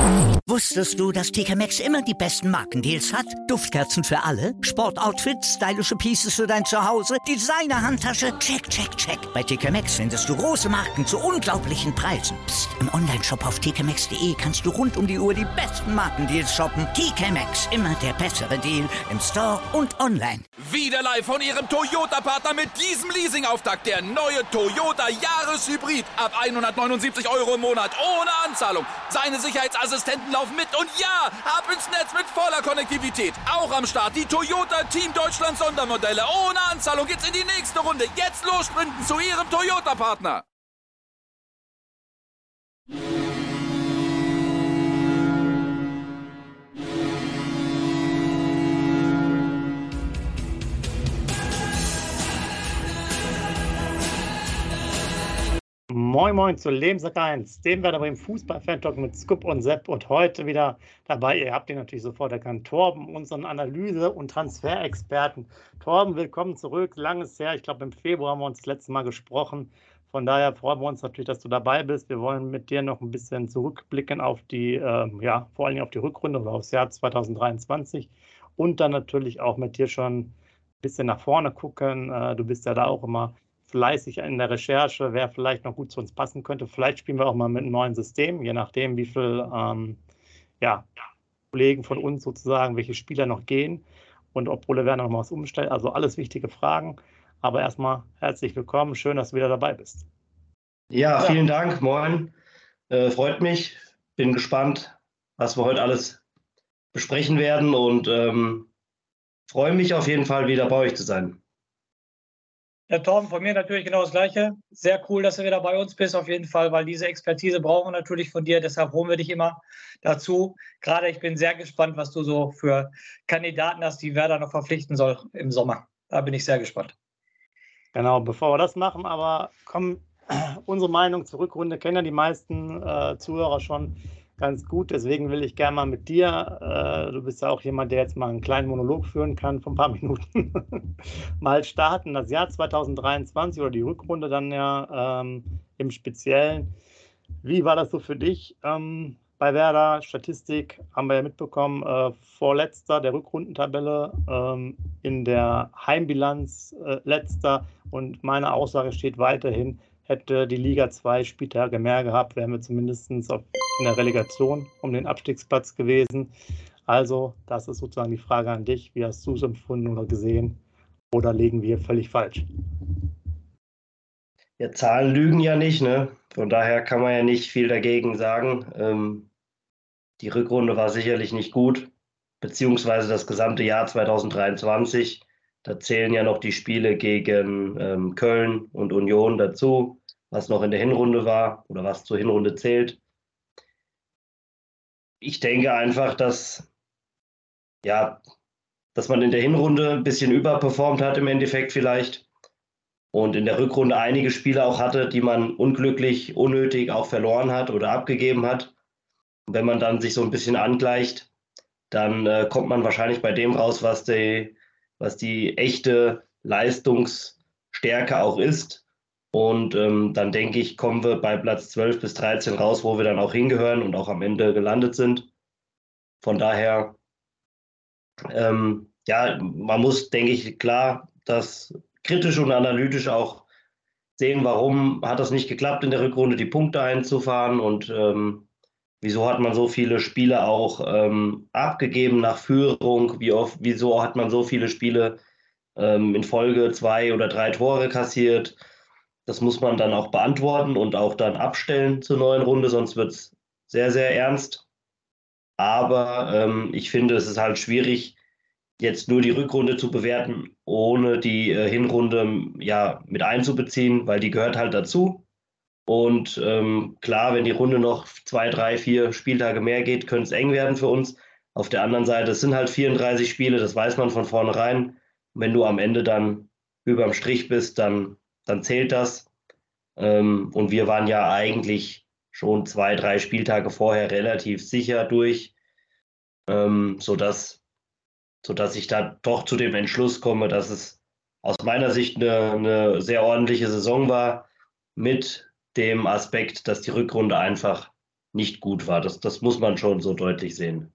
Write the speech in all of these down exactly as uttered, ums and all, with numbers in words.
Wusstest du, dass T K Maxx immer die besten Markendeals hat? Duftkerzen für alle, Sportoutfits, stylische Pieces für dein Zuhause, Designer-Handtasche, check, check, check. Bei T K Maxx findest du große Marken zu unglaublichen Preisen. Psst. Im Onlineshop auf t k maxx punkt d e kannst du rund um die Uhr die besten Markendeals shoppen. T K Maxx, immer der bessere Deal im Store und online. Wieder live von Ihrem Toyota-Partner mit diesem Leasing-Auftakt. Der neue Toyota Jahreshybrid. Ab hundertneunundsiebzig Euro im Monat. Ohne Anzahlung. Seine Sicherheitsassistenten laufen mit. Und ja, ab ins Netz mit voller Konnektivität. Auch am Start die Toyota Team Deutschland Sondermodelle. Ohne Anzahlung geht's in die nächste Runde. Jetzt los sprinten zu Ihrem Toyota-Partner. Moin Moin zu Lebenssack eins, dem Werder Bremen Fußball-Fan-Talk mit Scoop und Sepp und heute wieder dabei, ihr habt ihn natürlich sofort erkannt, Torben, unseren Analyse- und Transferexperten. Torben, willkommen zurück, langes her, ich glaube im Februar haben wir uns das letzte Mal gesprochen, von daher freuen wir uns natürlich, dass du dabei bist. Wir wollen mit dir noch ein bisschen zurückblicken auf die, äh, ja, vor allem auf die Rückrunde oder aufs Jahr zwanzig dreiundzwanzig und dann natürlich auch mit dir schon ein bisschen nach vorne gucken. Äh, du bist ja da auch immer fleißig in der Recherche, wer vielleicht noch gut zu uns passen könnte. Vielleicht spielen wir auch mal mit einem neuen System, je nachdem, wie viele ähm, ja, Kollegen von uns sozusagen, welche Spieler noch gehen und ob Ole Werner noch mal was umstellt. Also alles wichtige Fragen. Aber erstmal herzlich willkommen. Schön, dass du wieder dabei bist. Ja, vielen ja. Dank. Moin. Äh, freut mich. Bin gespannt, was wir heute alles besprechen werden und ähm, freue mich auf jeden Fall wieder bei euch zu sein. Ja, Torben, von mir natürlich genau das Gleiche. Sehr cool, dass du wieder bei uns bist, auf jeden Fall, weil diese Expertise brauchen wir natürlich von dir. Deshalb holen wir dich immer dazu. Gerade ich bin sehr gespannt, was du so für Kandidaten hast, die Werder noch verpflichten soll im Sommer. Da bin ich sehr gespannt. Genau, bevor wir das machen, aber komm, unsere Meinung zur Rückrunde kennen ja die meisten äh, Zuhörer schon ganz gut. Deswegen will ich gerne mal mit dir, äh, du bist ja auch jemand, der jetzt mal einen kleinen Monolog führen kann von ein paar Minuten, mal starten. Das Jahr zwanzig dreiundzwanzig oder die Rückrunde dann ja ähm, im Speziellen. Wie war das so für dich ähm, bei Werder? Statistik haben wir ja mitbekommen, äh, vorletzter der Rückrundentabelle, ähm, in der Heimbilanz äh, letzter und meine Aussage steht weiterhin, hätte die Liga zwei Spieltage mehr gehabt, wären wir zumindest in der Relegation um den Abstiegsplatz gewesen. Also, das ist sozusagen die Frage an dich. Wie hast du es empfunden oder gesehen? Oder liegen wir völlig falsch? Ja, Zahlen lügen ja nicht, ne? Von daher kann man ja nicht viel dagegen sagen. Ähm, die Rückrunde war sicherlich nicht gut, beziehungsweise das gesamte Jahr zwanzig dreiundzwanzig. Da zählen ja noch die Spiele gegen ähm, Köln und Union dazu, was noch in der Hinrunde war oder was zur Hinrunde zählt. Ich denke einfach, dass, ja, dass man in der Hinrunde ein bisschen überperformt hat im Endeffekt vielleicht und in der Rückrunde einige Spiele auch hatte, die man unglücklich, unnötig auch verloren hat oder abgegeben hat. Und wenn man dann sich so ein bisschen angleicht, dann äh, kommt man wahrscheinlich bei dem raus, was die was die echte Leistungsstärke auch ist. Und ähm, dann denke ich, kommen wir bei Platz zwölf bis dreizehn raus, wo wir dann auch hingehören und auch am Ende gelandet sind. Von daher, ähm, ja, man muss, denke ich, klar, das kritisch und analytisch auch sehen, warum hat das nicht geklappt, in der Rückrunde die Punkte einzufahren und ähm, wieso hat man so viele Spiele auch ähm, abgegeben nach Führung? Wie oft, wieso hat man so viele Spiele ähm, in Folge zwei oder drei Tore kassiert? Das muss man dann auch beantworten und auch dann abstellen zur neuen Runde, sonst wird es sehr, sehr ernst. Aber ähm, ich finde, es ist halt schwierig, jetzt nur die Rückrunde zu bewerten, ohne die äh, Hinrunde ja, mit einzubeziehen, weil die gehört halt dazu. Und ähm, klar, wenn die Runde noch zwei, drei, vier Spieltage mehr geht, könnte es eng werden für uns. Auf der anderen Seite, es sind halt vierunddreißig Spiele, das weiß man von vornherein. Wenn du am Ende dann überm Strich bist, dann, dann zählt das. Ähm, und wir waren ja eigentlich schon zwei, drei Spieltage vorher relativ sicher durch, ähm, sodass, sodass ich da doch zu dem Entschluss komme, dass es aus meiner Sicht eine, eine sehr ordentliche Saison war mit dem Aspekt, dass die Rückrunde einfach nicht gut war. Das, das muss man schon so deutlich sehen.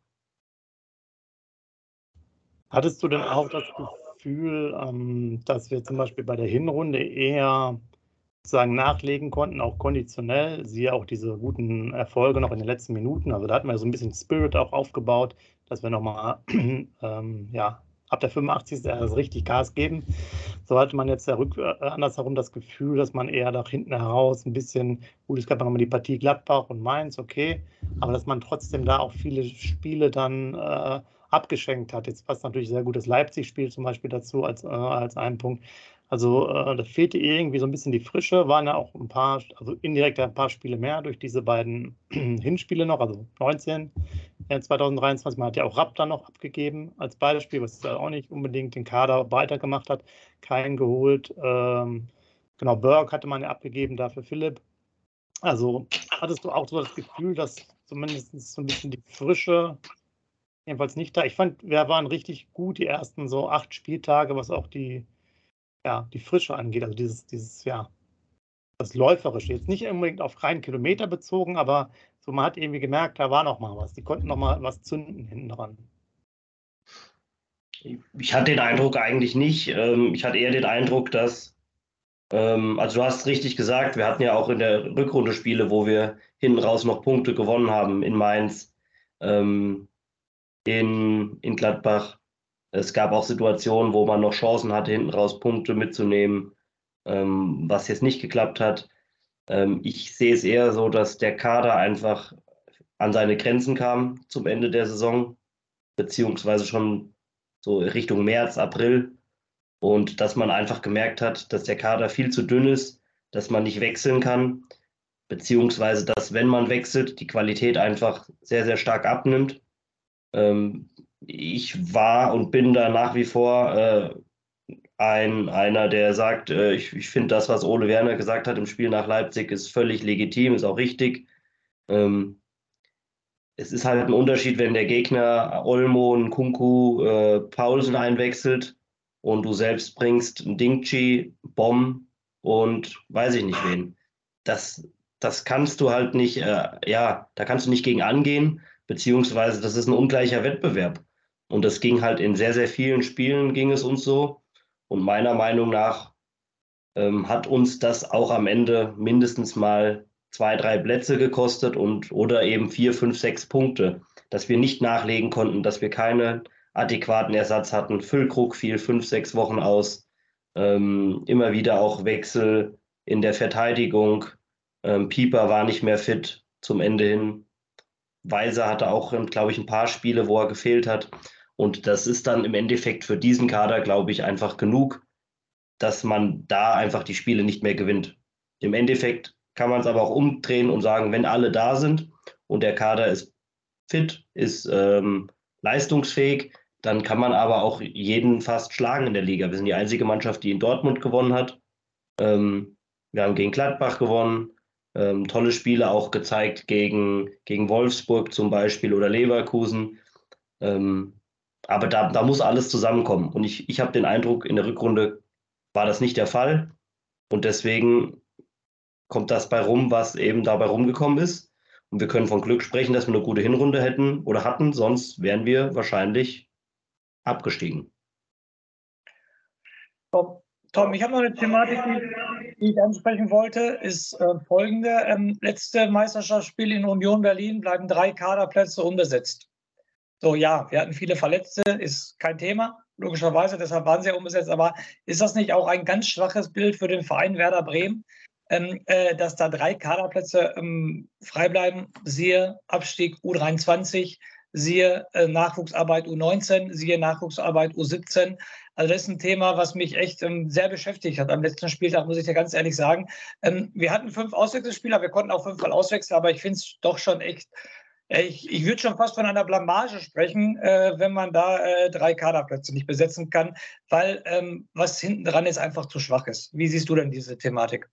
Hattest du denn auch das Gefühl, ähm, dass wir zum Beispiel bei der Hinrunde eher sozusagen nachlegen konnten, auch konditionell, siehe auch diese guten Erfolge noch in den letzten Minuten. Also da hatten wir so ein bisschen Spirit auch aufgebaut, dass wir nochmal ähm, ja, ab der fünfundachtzigsten also richtig Gas geben. So hatte man jetzt ja rück, äh, andersherum das Gefühl, dass man eher nach hinten heraus ein bisschen, gut, es gab nochmal die Partie Gladbach und Mainz, okay, aber dass man trotzdem da auch viele Spiele dann äh, abgeschenkt hat. Jetzt passt natürlich sehr gut das Leipzig-Spiel zum Beispiel dazu als, äh, als einen Punkt. Also äh, da fehlte irgendwie so ein bisschen die Frische, waren ja auch ein paar, also indirekt ein paar Spiele mehr durch diese beiden Hinspiele noch, also neunzehn, äh, zwanzig dreiundzwanzig. Man hat ja auch Rapp dann noch abgegeben als Beispiel, was ja auch nicht unbedingt den Kader weitergemacht hat, keinen geholt. Ähm, genau, Berg hatte man ja abgegeben, dafür Philipp. Also hattest du auch so das Gefühl, dass zumindest so ein bisschen die Frische jedenfalls nicht da. Ich fand, wir waren richtig gut die ersten so acht Spieltage, was auch die ja, die Frische angeht, also dieses, dieses, ja, das Läuferische, jetzt nicht unbedingt auf reinen Kilometer bezogen, aber so man hat irgendwie gemerkt, da war noch mal was, die konnten noch mal was zünden hinten dran. Ich hatte den Eindruck eigentlich nicht. Ich hatte eher den Eindruck, dass, also du hast richtig gesagt, wir hatten ja auch in der Rückrunde Spiele, wo wir hinten raus noch Punkte gewonnen haben, in Mainz, in, in Gladbach. Es gab auch Situationen, wo man noch Chancen hatte, hinten raus Punkte mitzunehmen, ähm, was jetzt nicht geklappt hat. Ähm, ich sehe es eher so, dass der Kader einfach an seine Grenzen kam zum Ende der Saison, beziehungsweise schon so Richtung März, April. Und dass man einfach gemerkt hat, dass der Kader viel zu dünn ist, dass man nicht wechseln kann, beziehungsweise dass, wenn man wechselt, die Qualität einfach sehr, sehr stark abnimmt. Ähm, Ich war und bin da nach wie vor äh, ein, einer, der sagt, äh, ich, ich finde das, was Ole Werner gesagt hat im Spiel nach Leipzig, ist völlig legitim, ist auch richtig. Ähm, es ist halt ein Unterschied, wenn der Gegner Olmo, Nkunku, äh, Paulsen einwechselt und du selbst bringst einen Dingchi, Bomb und weiß ich nicht wen. Das, das kannst du halt nicht, äh, ja, da kannst du nicht gegen angehen, beziehungsweise das ist ein ungleicher Wettbewerb. Und das ging halt in sehr, sehr vielen Spielen ging es uns so. Und meiner Meinung nach ähm, hat uns das auch am Ende mindestens mal zwei, drei Plätze gekostet und oder eben vier, fünf, sechs Punkte, dass wir nicht nachlegen konnten, dass wir keinen adäquaten Ersatz hatten. Füllkrug fiel fünf, sechs Wochen aus. Ähm, immer wieder auch Wechsel in der Verteidigung. Ähm, Pieper war nicht mehr fit zum Ende hin. Weiser hatte auch, glaube ich, ein paar Spiele, wo er gefehlt hat. Und das ist dann im Endeffekt für diesen Kader, glaube ich, einfach genug, dass man da einfach die Spiele nicht mehr gewinnt. Im Endeffekt kann man es aber auch umdrehen und sagen, wenn alle da sind und der Kader ist fit, ist ähm, leistungsfähig, dann kann man aber auch jeden fast schlagen in der Liga. Wir sind die einzige Mannschaft, die in Dortmund gewonnen hat. Ähm, wir haben gegen Gladbach gewonnen. Ähm, tolle Spiele auch gezeigt gegen, gegen Wolfsburg zum Beispiel oder Leverkusen. Ähm, aber da, da muss alles zusammenkommen. Und ich, ich habe den Eindruck, in der Rückrunde war das nicht der Fall. Und deswegen kommt das bei rum, was eben dabei rumgekommen ist. Und wir können von Glück sprechen, dass wir eine gute Hinrunde hätten oder hatten. Sonst wären wir wahrscheinlich abgestiegen. Tom, Tom ich habe noch eine Thematik, die, die ich ansprechen wollte, ist äh, folgende. Ähm, letzte Meisterschaftsspiel in Union Berlin bleiben drei Kaderplätze unbesetzt. So, ja, wir hatten viele Verletzte, ist kein Thema, logischerweise, deshalb waren sie ja unbesetzt. Aber ist das nicht auch ein ganz schwaches Bild für den Verein Werder Bremen, ähm, äh, dass da drei Kaderplätze ähm, frei bleiben? Siehe Abstieg U dreiundzwanzig, siehe äh, Nachwuchsarbeit U neunzehn, siehe Nachwuchsarbeit U siebzehn. Also das ist ein Thema, was mich echt ähm, sehr beschäftigt hat. Am letzten Spieltag, muss ich dir ganz ehrlich sagen. Ähm, wir hatten fünf Auswechselspieler, wir konnten auch fünfmal auswechseln, aber ich finde es doch schon echt... Ich, ich würde schon fast von einer Blamage sprechen, äh, wenn man da äh, drei Kaderplätze nicht besetzen kann, weil ähm, was hinten dran ist, einfach zu schwach ist. Wie siehst du denn diese Thematik?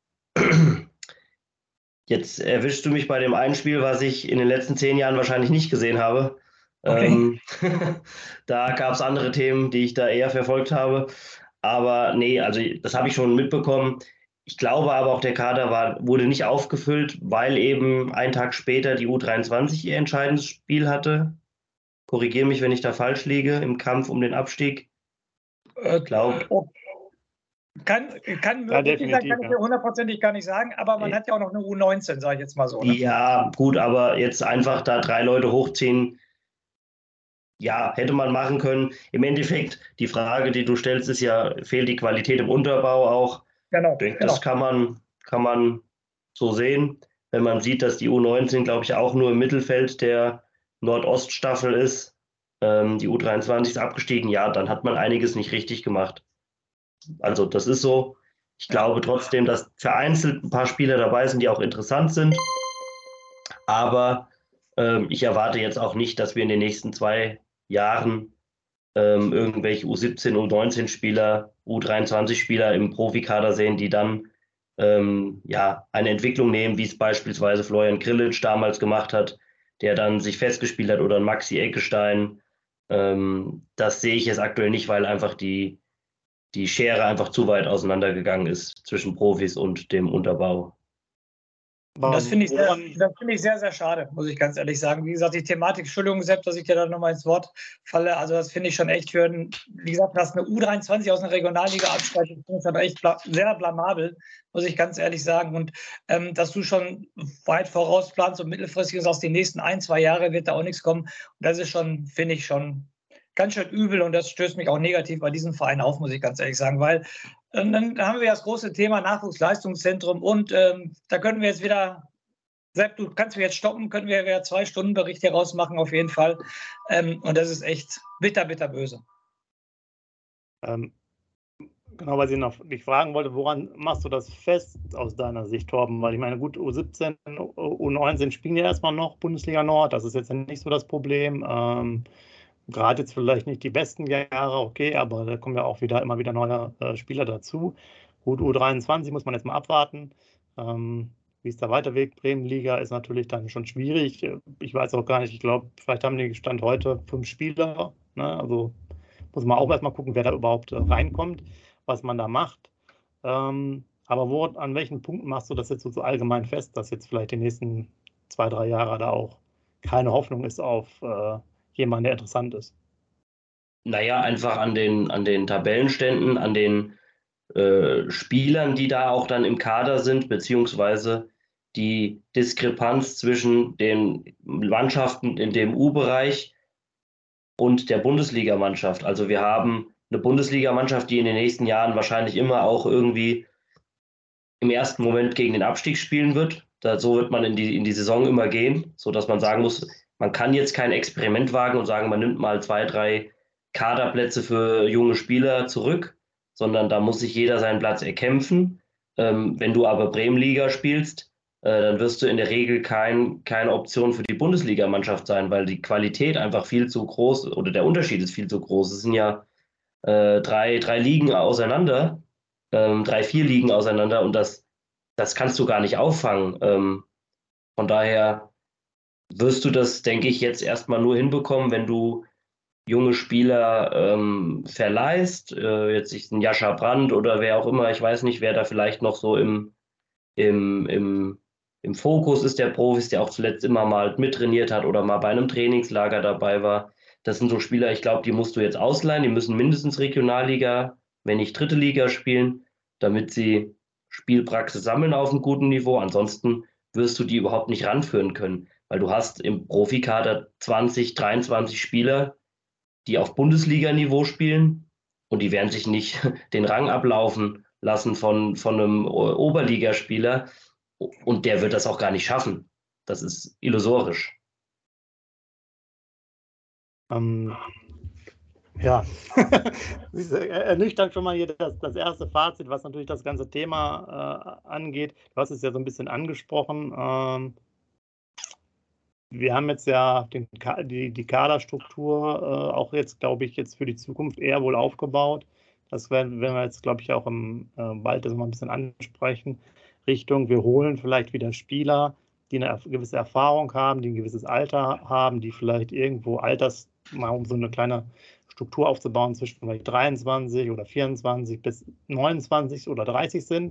Jetzt erwischst du mich bei dem einen Spiel, was ich in den letzten zehn Jahren wahrscheinlich nicht gesehen habe. Okay. Ähm, da gab es andere Themen, die ich da eher verfolgt habe. Aber nee, also das habe ich schon mitbekommen. ich glaube aber auch, der Kader war, wurde nicht aufgefüllt, weil eben einen Tag später die U dreiundzwanzig ihr entscheidendes Spiel hatte. Korrigiere mich, wenn ich da falsch liege, im Kampf um den Abstieg. Ich glaube. Kann, kann Ja, möglich sein, kann ich ja. dir hundertprozentig gar nicht sagen, aber man hat ja auch noch eine U neunzehn, sage ich jetzt mal so. Ne? Ja, gut, aber jetzt einfach da drei Leute hochziehen, ja, hätte man machen können. Im Endeffekt, die Frage, die du stellst, ist ja, fehlt die Qualität im Unterbau auch? Genau, Ich denke, genau. das kann man, kann man so sehen, wenn man sieht, dass die U neunzehn, glaube ich, auch nur im Mittelfeld der Nordoststaffel ist. Ähm, die U dreiundzwanzig ist abgestiegen, ja, dann hat man einiges nicht richtig gemacht. Also das ist so. Ich glaube trotzdem, dass vereinzelt ein paar Spieler dabei sind, die auch interessant sind. Aber ähm, ich erwarte jetzt auch nicht, dass wir in den nächsten zwei Jahren ähm, irgendwelche U siebzehn, U neunzehn Spieler, U dreiundzwanzig Spieler im Profikader sehen, die dann ähm, ja, eine Entwicklung nehmen, wie es beispielsweise Florian Grillitsch damals gemacht hat, der dann sich festgespielt hat, oder ein Maxi Eckestein. Ähm, das sehe ich jetzt aktuell nicht, weil einfach die die Schere einfach zu weit auseinandergegangen ist zwischen Profis und dem Unterbau. Und das finde ich, sehr, das find ich sehr, sehr schade, muss ich ganz ehrlich sagen. Wie gesagt, die Thematik, Entschuldigung, Sepp, dass ich dir da nochmal ins Wort falle, also das finde ich schon echt für, ein, wie gesagt, dass eine U dreiundzwanzig aus einer Regionalliga absteigt, ist aber echt bla sehr blamabel, muss ich ganz ehrlich sagen. Und ähm, dass du schon weit vorausplanst und mittelfristig sagst, die nächsten ein, zwei Jahre wird da auch nichts kommen. Und das ist schon, finde ich, schon ganz schön übel und das stößt mich auch negativ bei diesem Verein auf, muss ich ganz ehrlich sagen, weil ähm, dann haben wir das große Thema Nachwuchsleistungszentrum und ähm, da können wir jetzt wieder, Sepp, du kannst mir jetzt stoppen, können wir wieder zwei Stunden Bericht hier rausmachen, auf jeden Fall. Ähm, und das ist echt bitter, bitter böse. Ähm, genau, weil ich noch dich fragen wollte, woran machst du das fest aus deiner Sicht, Torben? Weil ich meine, gut, U siebzehn, U neunzehn spielen ja erstmal noch Bundesliga Nord, das ist jetzt nicht so das Problem. Ähm, Gerade jetzt vielleicht nicht die besten Jahre, okay, aber da kommen ja auch wieder immer wieder neue äh, Spieler dazu. Gut, U dreiundzwanzig muss man jetzt mal abwarten, ähm, wie es da weitergeht. Bremenliga ist natürlich dann schon schwierig. Ich weiß auch gar nicht, ich glaube, vielleicht haben die Stand heute fünf Spieler. Ne? Also muss man auch erstmal gucken, wer da überhaupt äh, reinkommt, was man da macht. Ähm, aber wo, an welchen Punkten machst du das jetzt so, so allgemein fest, dass jetzt vielleicht die nächsten zwei, drei Jahre da auch keine Hoffnung ist auf äh, jemand, der interessant ist? Naja, einfach an den, an den Tabellenständen, an den äh, Spielern, die da auch dann im Kader sind, beziehungsweise die Diskrepanz zwischen den Mannschaften in dem U-Bereich und der Bundesligamannschaft. Also wir haben eine Bundesligamannschaft, die in den nächsten Jahren wahrscheinlich immer auch irgendwie im ersten Moment gegen den Abstieg spielen wird. Da, so wird man in die, in die Saison immer gehen, sodass man sagen muss, man kann jetzt kein Experiment wagen und sagen, man nimmt mal zwei, drei Kaderplätze für junge Spieler zurück, sondern da muss sich jeder seinen Platz erkämpfen. Ähm, wenn du aber Bremenliga spielst, äh, dann wirst du in der Regel kein, keine Option für die Bundesligamannschaft sein, weil die Qualität einfach viel zu groß oder der Unterschied ist viel zu groß. Es sind ja äh, drei, drei Ligen auseinander, ähm, drei, vier Ligen auseinander und das, das kannst du gar nicht auffangen. Ähm, von daher wirst du das, denke ich, jetzt erstmal nur hinbekommen, wenn du junge Spieler ähm, verleihst, äh, jetzt sich ein Jascha Brandt oder wer auch immer, ich weiß nicht, wer da vielleicht noch so im, im, im, im Fokus ist der Profis, der auch zuletzt immer mal mittrainiert hat oder mal bei einem Trainingslager dabei war. Das sind so Spieler, ich glaube, die musst du jetzt ausleihen, die müssen mindestens Regionalliga, wenn nicht dritte Liga spielen, damit sie Spielpraxis sammeln auf einem guten Niveau. Ansonsten wirst du die überhaupt nicht ranführen können, weil du hast im Profikader zwanzig, dreiundzwanzig Spieler, die auf Bundesliga-Niveau spielen und die werden sich nicht den Rang ablaufen lassen von, von einem Oberligaspieler und der wird das auch gar nicht schaffen. Das ist illusorisch. Ähm, ja, ernüchternd schon mal hier das, das erste Fazit, was natürlich das ganze Thema äh, angeht. Du hast es ja so ein bisschen angesprochen. Ähm, Wir haben jetzt ja den, die, die Kaderstruktur äh, auch jetzt, glaube ich, jetzt für die Zukunft eher wohl aufgebaut. Das werden, werden wir jetzt, glaube ich, auch im, äh, bald das mal ein bisschen ansprechen. Richtung, wir holen vielleicht wieder Spieler, die eine gewisse Erfahrung haben, die ein gewisses Alter haben, die vielleicht irgendwo alters, mal um so eine kleine Struktur aufzubauen, zwischen vielleicht dreiundzwanzig oder vierundzwanzig bis neunundzwanzig oder dreißig sind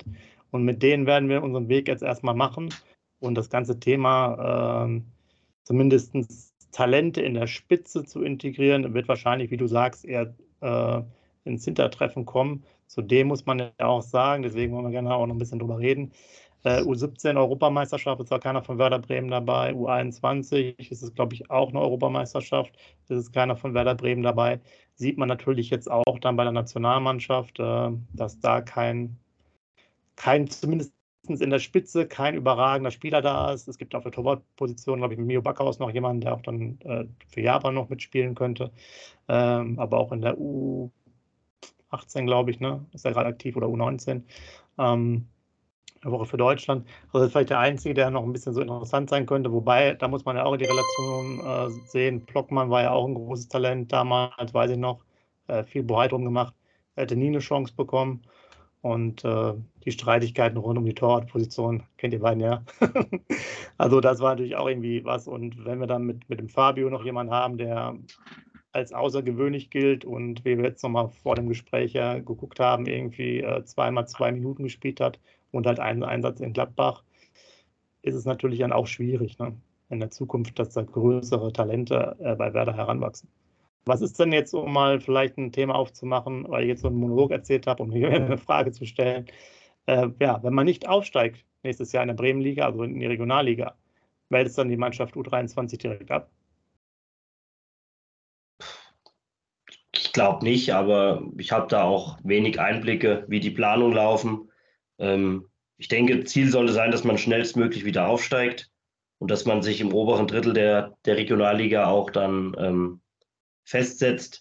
Und mit denen werden wir unseren Weg jetzt erstmal machen und das ganze Thema äh, zumindest Talente in der Spitze zu integrieren, wird wahrscheinlich, wie du sagst, eher äh, ins Hintertreffen kommen. Zudem muss man ja auch sagen, deswegen wollen wir gerne auch noch ein bisschen drüber reden, äh, U siebzehn Europameisterschaft ist zwar keiner von Werder Bremen dabei, U einundzwanzig ist es, glaube ich, auch eine Europameisterschaft, ist es keiner von Werder Bremen dabei. Sieht man natürlich jetzt auch dann bei der Nationalmannschaft, äh, dass da kein, kein, zumindest in der Spitze, kein überragender Spieler da ist. Es gibt auf der Torwartposition, glaube ich, mit Mio Backhaus noch jemanden, der auch dann äh, für Japan noch mitspielen könnte. Ähm, aber auch in der U achtzehn, glaube ich, ne, ist er gerade aktiv, oder U neunzehn. Ähm, eine Woche für Deutschland. Also das ist vielleicht der Einzige, der noch ein bisschen so interessant sein könnte. Wobei, da muss man ja auch die Relation äh, sehen. Plockmann war ja auch ein großes Talent damals, weiß ich noch. Äh, viel Bohai drum gemacht. Er hätte nie eine Chance bekommen. Und äh, die Streitigkeiten rund um die Torwartposition kennt ihr beiden ja. Also das war natürlich auch irgendwie was. Und wenn wir dann mit, mit dem Fabio noch jemanden haben, der als außergewöhnlich gilt und wie wir jetzt nochmal vor dem Gespräch ja geguckt haben, irgendwie äh, zweimal zwei Minuten gespielt hat und halt einen Einsatz in Gladbach, ist es natürlich dann auch schwierig, ne? In der Zukunft, dass da größere Talente äh, bei Werder heranwachsen. Was ist denn jetzt, um mal vielleicht ein Thema aufzumachen, weil ich jetzt so einen Monolog erzählt habe, um hier eine Frage zu stellen. Äh, ja, wenn man nicht aufsteigt nächstes Jahr in der Bremenliga, also in die Regionalliga, meldet dann die Mannschaft U dreiundzwanzig direkt ab? Ich glaube nicht, aber ich habe da auch wenig Einblicke, wie die Planungen laufen. Ähm, ich denke, Ziel sollte sein, dass man schnellstmöglich wieder aufsteigt und dass man sich im oberen Drittel der, der Regionalliga auch dann ähm, festsetzt.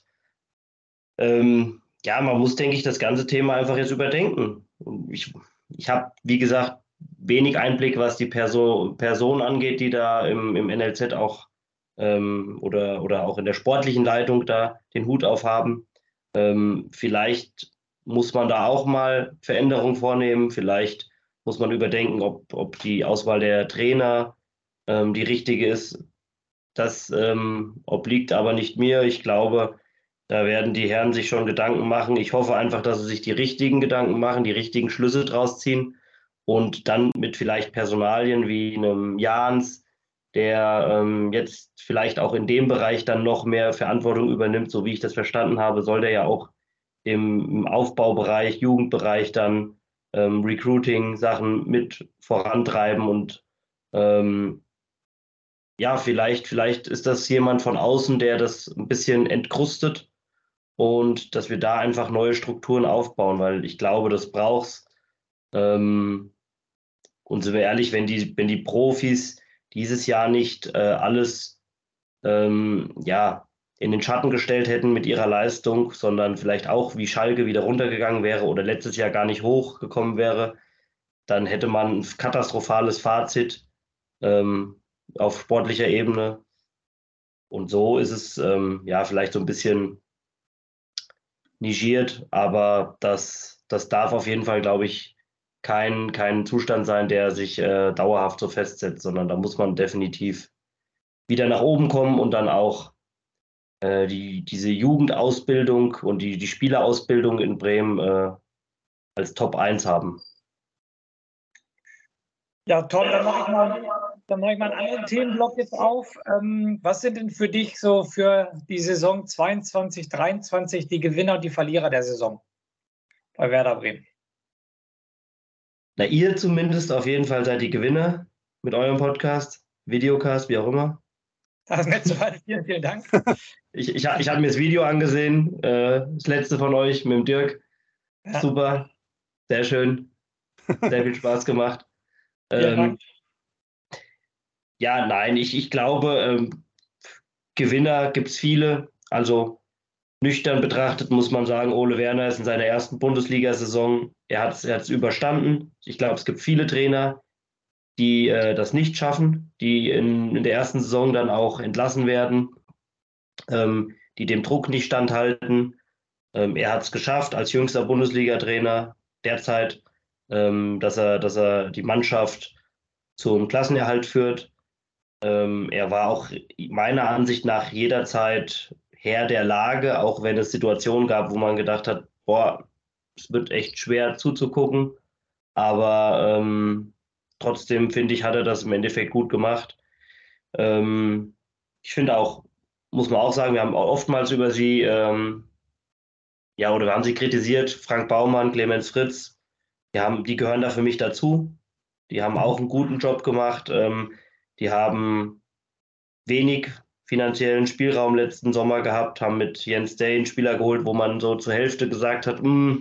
Ähm, ja, man muss, denke ich, das ganze Thema einfach jetzt überdenken. Ich, ich habe, wie gesagt, wenig Einblick, was die Perso Person angeht, die da im, im N L Z auch ähm, oder, oder auch in der sportlichen Leitung da den Hut aufhaben. Ähm, vielleicht muss man da auch mal Veränderungen vornehmen. Vielleicht muss man überdenken, ob, ob die Auswahl der Trainer ähm, die richtige ist. Das ähm, obliegt aber nicht mir. Ich glaube, da werden die Herren sich schon Gedanken machen. Ich hoffe einfach, dass sie sich die richtigen Gedanken machen, die richtigen Schlüsse draus ziehen und dann mit vielleicht Personalien wie einem Jans, der ähm, jetzt vielleicht auch in dem Bereich dann noch mehr Verantwortung übernimmt, so wie ich das verstanden habe, soll der ja auch im, im Aufbaubereich, Jugendbereich dann ähm, Recruiting-Sachen mit vorantreiben und ähm, ja, vielleicht, vielleicht ist das jemand von außen, der das ein bisschen entkrustet und dass wir da einfach neue Strukturen aufbauen, weil ich glaube, das braucht's. Ähm, und sind wir ehrlich, wenn die, wenn die Profis dieses Jahr nicht äh, alles ähm, ja, in den Schatten gestellt hätten mit ihrer Leistung, sondern vielleicht auch wie Schalke wieder runtergegangen wäre oder letztes Jahr gar nicht hochgekommen wäre, dann hätte man ein katastrophales Fazit ähm, auf sportlicher Ebene. Und so ist es ähm, ja vielleicht so ein bisschen nigiert, aber das, das darf auf jeden Fall, glaube ich, kein, kein Zustand sein, der sich äh, dauerhaft so festsetzt, sondern da muss man definitiv wieder nach oben kommen und dann auch äh, die, diese Jugendausbildung und die, die Spielerausbildung in Bremen äh, als Top eins haben. Ja, Tom, dann mache ich mal, dann mache ich mal einen anderen Themenblock jetzt auf. Ähm, was sind denn für dich so für die Saison zweiundzwanzig, dreiundzwanzig die Gewinner und die Verlierer der Saison bei Werder Bremen? Na, ihr zumindest auf jeden Fall seid die Gewinner mit eurem Podcast, Videocast, wie auch immer. Das ist nett zu hören. Vielen, vielen Dank. Ich, ich, ich habe mir das Video angesehen, äh, das letzte von euch mit dem Dirk. Ja. Super, sehr schön, sehr viel Spaß gemacht. Ähm, ja, nein, ich, ich glaube, ähm, Gewinner gibt es viele. Also nüchtern betrachtet muss man sagen, Ole Werner ist in seiner ersten Bundesliga-Saison, er hat es er überstanden. Ich glaube, es gibt viele Trainer, die äh, das nicht schaffen, die in, in der ersten Saison dann auch entlassen werden, ähm, die dem Druck nicht standhalten. Ähm, er hat es geschafft als jüngster Bundesliga-Trainer derzeit, ähm, dass er, dass er die Mannschaft zum Klassenerhalt führt. Ähm, er war auch meiner Ansicht nach jederzeit Herr der Lage, auch wenn es Situationen gab, wo man gedacht hat, boah, es wird echt schwer zuzugucken. Aber ähm, trotzdem, finde ich, hat er das im Endeffekt gut gemacht. Ähm, ich finde auch, muss man auch sagen, wir haben auch oftmals über sie, ähm, ja, oder wir haben sie kritisiert, Frank Baumann, Clemens Fritz, die, haben, die gehören da für mich dazu. Die haben auch einen guten Job gemacht. Ähm, die haben wenig finanziellen Spielraum letzten Sommer gehabt, haben mit Jens Day einen Spieler geholt, wo man so zur Hälfte gesagt hat,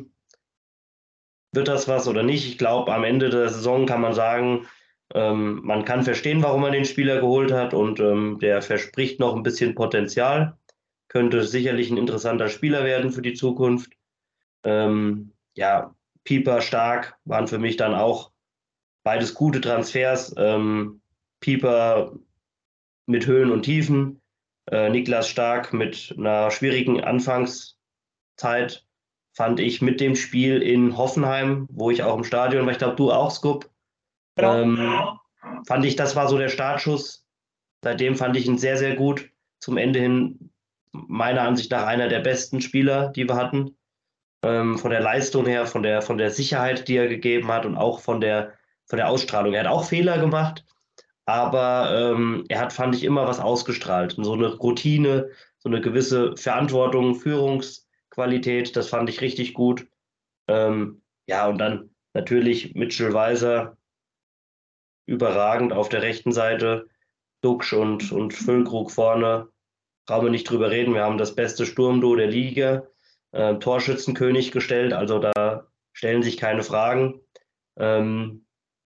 wird das was oder nicht? Ich glaube, am Ende der Saison kann man sagen, ähm, man kann verstehen, warum man den Spieler geholt hat und ähm, der verspricht noch ein bisschen Potenzial. Könnte sicherlich ein interessanter Spieler werden für die Zukunft. Ähm, ja, Pieper, Stark waren für mich dann auch beides gute Transfers. Ähm, Pieper mit Höhen und Tiefen, äh, Niklas Stark mit einer schwierigen Anfangszeit, fand ich mit dem Spiel in Hoffenheim, wo ich auch im Stadion war, ich glaube, du auch, Scoop, Genau. ähm, fand ich, das war so der Startschuss. Seitdem fand ich ihn sehr, sehr gut. Zum Ende hin meiner Ansicht nach einer der besten Spieler, die wir hatten. Ähm, von der Leistung her, von der, von der Sicherheit, die er gegeben hat und auch von der, von der Ausstrahlung. Er hat auch Fehler gemacht, aber ähm, er hat, fand ich, immer was ausgestrahlt. So eine Routine, so eine gewisse Verantwortung, Führungsqualität, das fand ich richtig gut. Ähm, ja, und dann natürlich Mitchell Weiser, überragend auf der rechten Seite. Duxch und, und Füllkrug vorne, brauchen wir nicht drüber reden. Wir haben das beste Sturmduo der Liga, äh, Torschützenkönig gestellt, also da stellen sich keine Fragen. Ähm,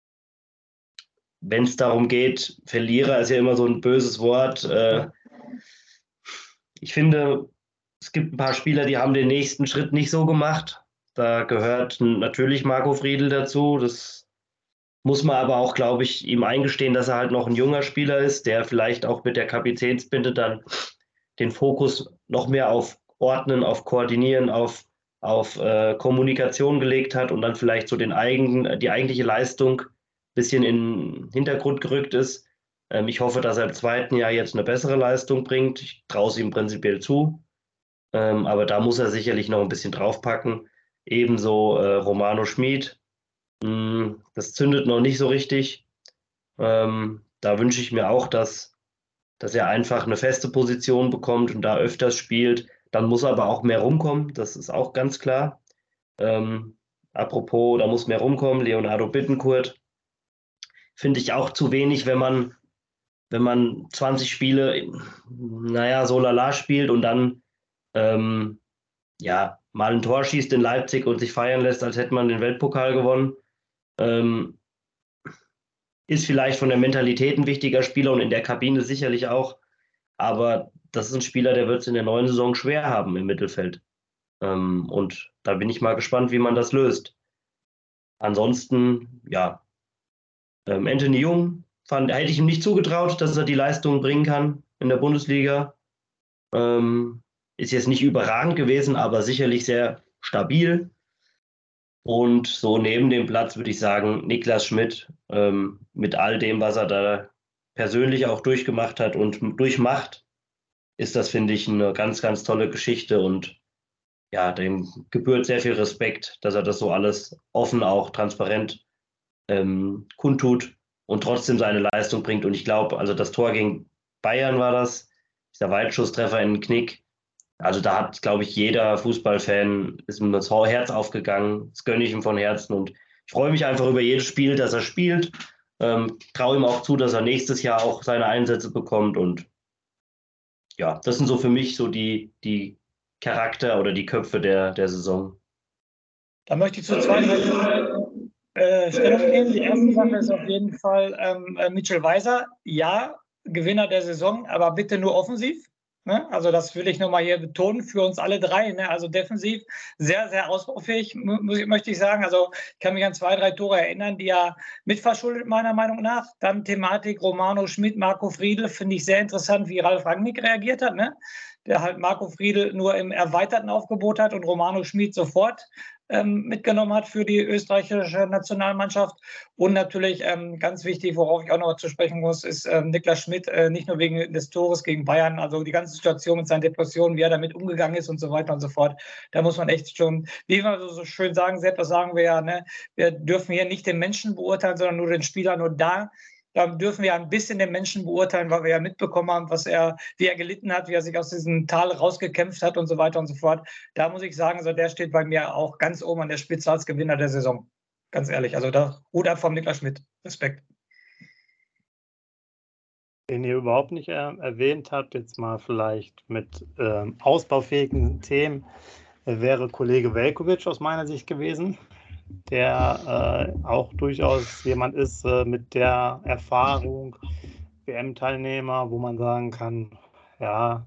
Wenn es darum geht, Verlierer ist ja immer so ein böses Wort. Äh, ich finde, es gibt ein paar Spieler, die haben den nächsten Schritt nicht so gemacht. Da gehört natürlich Marco Friedl dazu. Das muss man aber auch, glaube ich, ihm eingestehen, dass er halt noch ein junger Spieler ist, der vielleicht auch mit der Kapitänsbinde dann den Fokus noch mehr auf Ordnen, auf Koordinieren, auf, auf äh, Kommunikation gelegt hat und dann vielleicht so den eigenen, die eigentliche Leistung ein bisschen in den Hintergrund gerückt ist. Ähm, ich hoffe, dass er im zweiten Jahr jetzt eine bessere Leistung bringt. Ich traue es ihm prinzipiell zu. Ähm, aber da muss er sicherlich noch ein bisschen draufpacken. Ebenso äh, Romano Schmid. Mh, das zündet noch nicht so richtig. Ähm, da wünsche ich mir auch, dass dass er einfach eine feste Position bekommt und da öfters spielt. Dann muss er aber auch mehr rumkommen, das ist auch ganz klar. Ähm, apropos, da muss mehr rumkommen, Leonardo Bittencourt. Finde ich auch zu wenig, wenn man, wenn man zwanzig Spiele, naja, so lala spielt und dann ähm, ja, mal ein Tor schießt in Leipzig und sich feiern lässt, als hätte man den Weltpokal gewonnen. Ähm, ist vielleicht von der Mentalität ein wichtiger Spieler und in der Kabine sicherlich auch. Aber das ist ein Spieler, der wird es in der neuen Saison schwer haben im Mittelfeld. Ähm, und da bin ich mal gespannt, wie man das löst. Ansonsten, ja, ähm, Anthony Jung fand, hätte ich ihm nicht zugetraut, dass er die Leistung bringen kann in der Bundesliga. Ähm, ist jetzt nicht überragend gewesen, aber sicherlich sehr stabil. Und so neben dem Platz würde ich sagen, Niklas Schmidt ähm, mit all dem, was er da persönlich auch durchgemacht hat und durchmacht, ist das, finde ich, eine ganz, ganz tolle Geschichte. Und ja, dem gebührt sehr viel Respekt, dass er das so alles offen, auch transparent ähm, kundtut und trotzdem seine Leistung bringt. Und ich glaube, also das Tor gegen Bayern war das, dieser Weitschusstreffer in den Knick. Also da hat, glaube ich, jeder Fußballfan, ist ihm das Herz aufgegangen. Das gönne ich ihm von Herzen. Und ich freue mich einfach über jedes Spiel, das er spielt. Ähm, traue ihm auch zu, dass er nächstes Jahr auch seine Einsätze bekommt. Und ja, das sind so für mich so die, die Charakter oder die Köpfe der, der Saison. Da möchte ich zu zweit äh, Stellung nehmen. Die erste Sache ist auf jeden Fall ähm, Mitchell Weiser. Ja, Gewinner der Saison, aber bitte nur offensiv. Ne? Also das will ich nochmal hier betonen für uns alle drei. Ne? Also defensiv sehr, sehr ausbaufähig, muss ich, möchte ich sagen. Also ich kann mich an zwei, drei Tore erinnern, die er mitverschuldet, meiner Meinung nach. Dann Thematik Romano Schmid, Marco Friedl, finde ich sehr interessant, wie Ralf Rangnick reagiert hat. Ne? Der halt Marco Friedl nur im erweiterten Aufgebot hat und Romano Schmid sofort. ähm, mitgenommen hat für die österreichische Nationalmannschaft. Und natürlich ähm, ganz wichtig, worauf ich auch noch zu sprechen muss, ist ähm, Niklas Schmidt, äh, nicht nur wegen des Tores gegen Bayern, also die ganze Situation mit seinen Depressionen, wie er damit umgegangen ist und so weiter und so fort. Da muss man echt schon, wie wir so schön sagen, selbst sagen wir ja, ne, wir dürfen hier nicht den Menschen beurteilen, sondern nur den Spieler. Nur da Da dürfen wir ein bisschen den Menschen beurteilen, weil wir ja mitbekommen haben, was er, wie er gelitten hat, wie er sich aus diesem Tal rausgekämpft hat und so weiter und so fort. Da muss ich sagen, also der steht bei mir auch ganz oben an der Spitze als Gewinner der Saison. Ganz ehrlich. Also da Hut ab vom Niklas Schmidt. Respekt. Den ihr überhaupt nicht äh, erwähnt habt, jetzt mal vielleicht mit ähm, ausbaufähigen Themen, äh, wäre Kollege Veljković aus meiner Sicht gewesen, der äh, auch durchaus jemand ist äh, mit der Erfahrung, W M-Teilnehmer, wo man sagen kann, ja,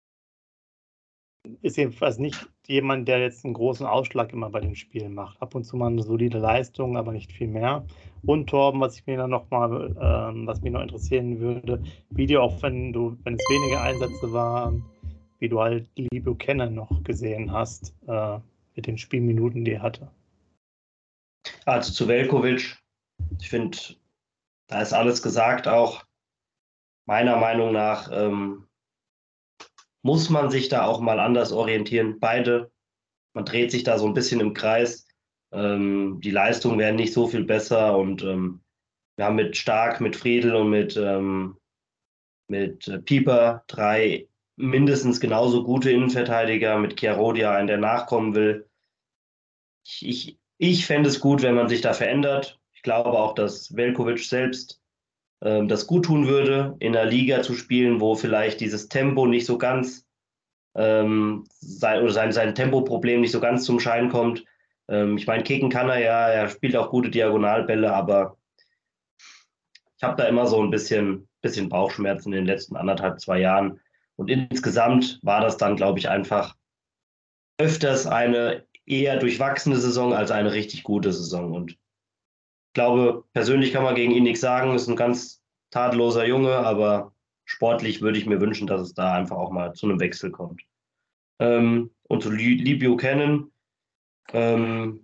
ist jedenfalls nicht jemand, der jetzt einen großen Ausschlag immer bei den Spielen macht. Ab und zu mal eine solide Leistung, aber nicht viel mehr. Und Torben, was ich mir dann noch mal, ähm, was mich noch interessieren würde, wie du, auch wenn du, wenn es wenige Einsätze waren, wie du halt Lee Buchanan noch gesehen hast, äh, mit den Spielminuten, die er hatte. Also zu Veljković, ich finde, da ist alles gesagt, auch meiner Meinung nach ähm, muss man sich da auch mal anders orientieren. Beide, man dreht sich da so ein bisschen im Kreis. Ähm, die Leistungen werden nicht so viel besser und ähm, wir haben mit Stark, mit Friedl und mit, ähm, mit äh, Pieper drei mindestens genauso gute Innenverteidiger, mit Chiarodia, einen, der nachkommen will. Ich, ich, ich fände es gut, wenn man sich da verändert. Ich glaube auch, dass Veljković selbst ähm, das gut tun würde, in einer Liga zu spielen, wo vielleicht dieses Tempo nicht so ganz ähm, sein, oder sein, sein Tempoproblem nicht so ganz zum Schein kommt. Ähm, ich meine, kicken kann er ja, er spielt auch gute Diagonalbälle, aber ich habe da immer so ein bisschen, bisschen Bauchschmerzen in den letzten anderthalb, zwei Jahren. Und insgesamt war das dann, glaube ich, einfach öfters eine eher durchwachsene Saison als eine richtig gute Saison. Und ich glaube, persönlich kann man gegen ihn nichts sagen, ist ein ganz tadelloser Junge, aber sportlich würde ich mir wünschen, dass es da einfach auch mal zu einem Wechsel kommt. Ähm, und zu Lee Buchanan, ähm,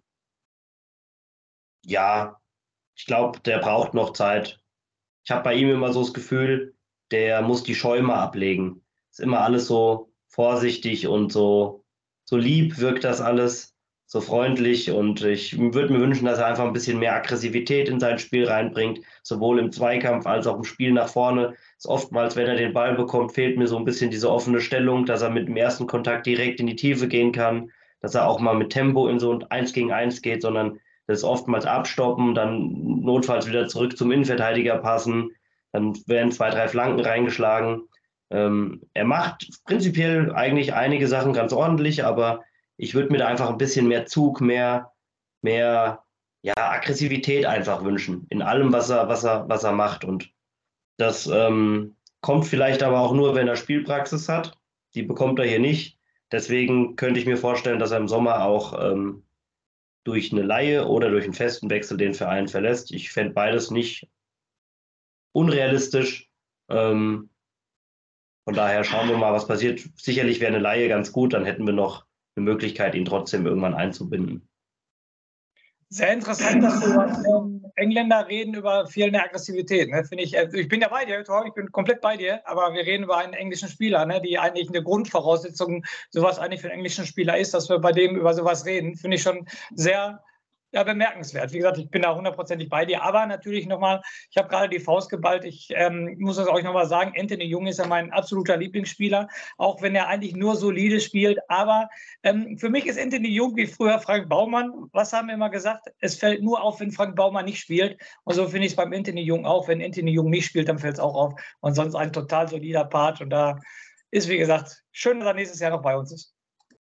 ja, ich glaube, der braucht noch Zeit. Ich habe bei ihm immer so das Gefühl, der muss die Schäume ablegen. Ist immer alles so vorsichtig und so, so lieb wirkt das alles, so freundlich. Und ich würde mir wünschen, dass er einfach ein bisschen mehr Aggressivität in sein Spiel reinbringt, sowohl im Zweikampf als auch im Spiel nach vorne. Ist oftmals, wenn er den Ball bekommt, fehlt mir so ein bisschen diese offene Stellung, dass er mit dem ersten Kontakt direkt in die Tiefe gehen kann, dass er auch mal mit Tempo in so ein Eins gegen Eins geht, sondern das oftmals abstoppen, dann notfalls wieder zurück zum Innenverteidiger passen, dann werden zwei, drei Flanken reingeschlagen. Ähm, er macht prinzipiell eigentlich einige Sachen ganz ordentlich, aber ich würde mir da einfach ein bisschen mehr Zug, mehr, mehr ja, Aggressivität einfach wünschen in allem, was er, was er, was er macht. Und das ähm, kommt vielleicht aber auch nur, wenn er Spielpraxis hat. Die bekommt er hier nicht. Deswegen könnte ich mir vorstellen, dass er im Sommer auch ähm, durch eine Leihe oder durch einen festen Wechsel den Verein verlässt. Ich fände beides nicht unrealistisch. Ähm, von daher schauen wir mal, was passiert. Sicherlich wäre eine Leihe ganz gut, dann hätten wir noch eine Möglichkeit, ihn trotzdem irgendwann einzubinden. Sehr interessant, dass wir ähm, Engländer reden über fehlende Aggressivität. Ne? Finde ich, äh, ich bin ja bei dir, Tor, ich bin komplett bei dir, aber wir reden über einen englischen Spieler, ne? Die eigentlich eine Grundvoraussetzung, sowas eigentlich für einen englischen Spieler ist, dass wir bei dem über sowas reden. Finde ich schon sehr ja, bemerkenswert. Wie gesagt, ich bin da hundertprozentig bei dir, aber natürlich nochmal, ich habe gerade die Faust geballt, ich ähm, muss es euch nochmal sagen, Anthony Jung ist ja mein absoluter Lieblingsspieler, auch wenn er eigentlich nur solide spielt, aber ähm, für mich ist Anthony Jung wie früher Frank Baumann. Was haben wir immer gesagt? Es fällt nur auf, wenn Frank Baumann nicht spielt, und so finde ich es beim Anthony Jung auch, wenn Anthony Jung nicht spielt, dann fällt es auch auf, und sonst ein total solider Part, und da ist, wie gesagt, schön, dass er nächstes Jahr noch bei uns ist.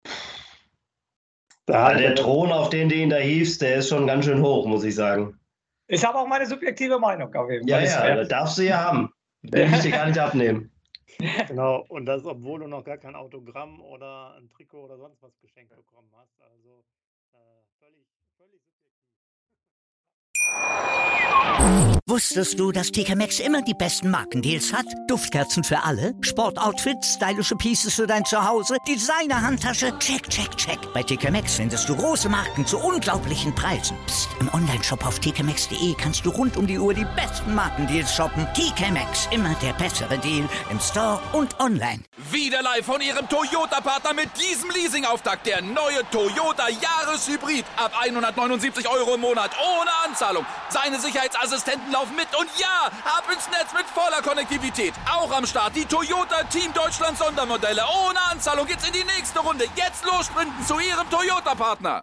Da der Thron, auf den du ihn da hiefst, der ist schon ganz schön hoch, muss ich sagen. Ich habe auch meine subjektive Meinung. Auf jeden Fall. Ja, ja, das darfst du ja haben. Will ich dir gar nicht abnehmen. Genau, und das, obwohl du noch gar kein Autogramm oder ein Trikot oder sonst was geschenkt bekommen hast. Also äh, völlig, völlig subjektiv. Wusstest du, dass T K Maxx immer die besten Markendeals hat? Duftkerzen für alle, Sportoutfits, stylische Pieces für dein Zuhause, Designer-Handtasche, check, check, check. Bei T K Maxx findest du große Marken zu unglaublichen Preisen. Psst. Im Onlineshop auf t k maxx punkt de kannst du rund um die Uhr die besten Markendeals shoppen. T K Maxx, immer der bessere Deal im Store und online. Wieder live von Ihrem Toyota-Partner mit diesem Leasing-Auftakt. Der neue Toyota Jahreshybrid. Ab hundertneunundsiebzig Euro im Monat ohne Anzahlung. Seine Sicherheitsassistenten laufen mit und ja, ab ins Netz mit voller Konnektivität. Auch am Start die Toyota Team Deutschland Sondermodelle. Ohne Anzahlung geht's in die nächste Runde. Jetzt los sprinten zu Ihrem Toyota-Partner.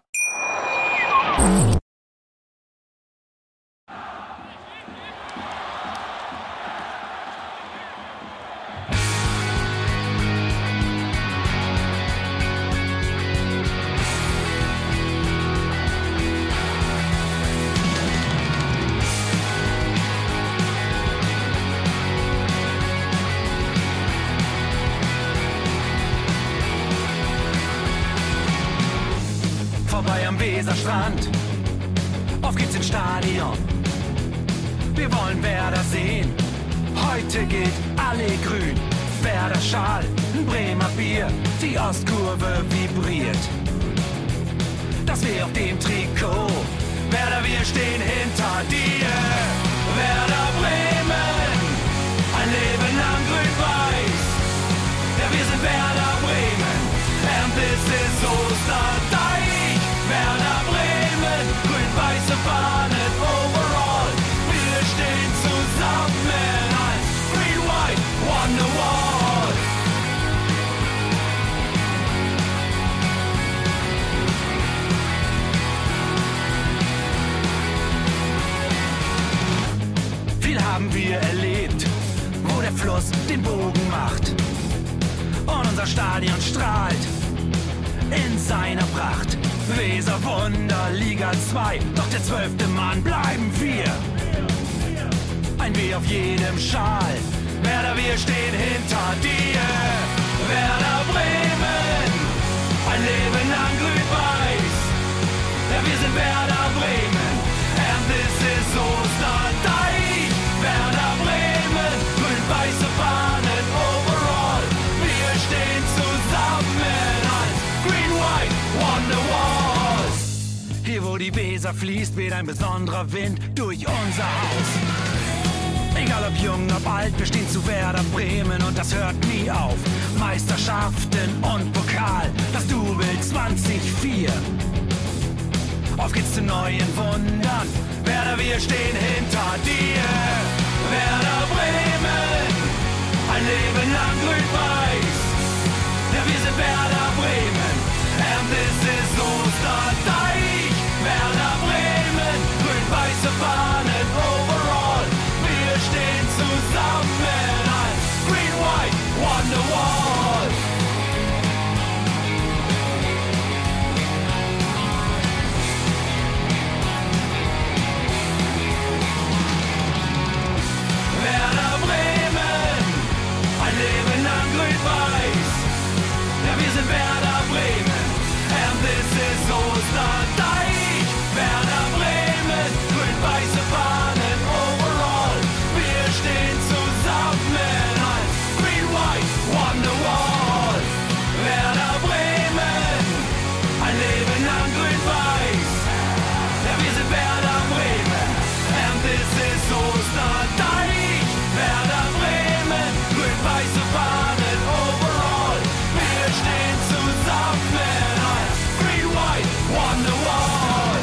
Vorbei am Weserstrand, auf geht's ins Stadion. Wir wollen Werder sehen, heute gilt alle grün. Werder Schal, ein Bremer Bier, die Ostkurve vibriert. Das weh auf dem Trikot, Werder, wir stehen hinter dir. Werder Bremen, ein Leben lang grün-weiß. Ja, wir sind Werder Bremen, and this is Osterdeich. Werder Bremen, grün-weiße Fahnen overall. Wir stehen zusammen als Green-White Wonderwall. Viel haben wir erlebt, wo der Fluss den Bogen macht. Und unser Stadion strahlt in seiner Pracht. Weser Wunder, Liga zwei, doch der zwölfte Mann bleiben wir. Ein W auf jedem Schal, Werder, wir stehen hinter dir. Werder Bremen, ein Leben lang grün-weiß. Ja, wir sind Werder Bremen, and this is Osterdeich. Werder Bremen, grün-weiße Fahnen overall. Wir stehen zusammen als Green-White Wonderwall. Hier wo die Weser fließt, weht ein besonderer Wind durch unser Haus. Egal ob jung, ob alt, wir stehen zu Werder Bremen und das hört nie auf. Meisterschaften und Pokal, das Double zwanzig vier. Auf geht's zu neuen Wundern, Werder, wir stehen hinter dir. Werder Bremen, ein Leben lang grün-weiß. Ja, wir sind Werder Bremen, and this is Osterdeich. Werder Bremen, grün-weiße Fahnen overall. Wir stehen zusammen als Green-White Wonderwall. Werder Bremen, ein Leben lang grün-weiß. Ja, wir sind Werder Bremen, and this is Osterdeich. Werder Bremen, grün-weiße Fahnen overall. Wir stehen zusammen als Green-White Wonderwall. Werder Bremen, ein Leben lang grün-weiß. Ja, wir sind Werder Bremen, and this is Osterdeich. Werder Bremen, grün-weiße Fahnen overall. Wir stehen zusammen als Green-White Wonderwall.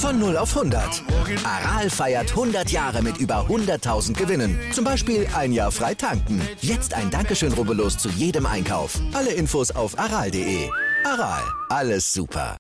Von null auf hundert. Aral feiert hundert Jahre mit über hunderttausend Gewinnen. Zum Beispiel ein Jahr frei tanken. Jetzt ein Dankeschön, rubbellos zu jedem Einkauf. Alle Infos auf aral punkt de. Aral, alles super.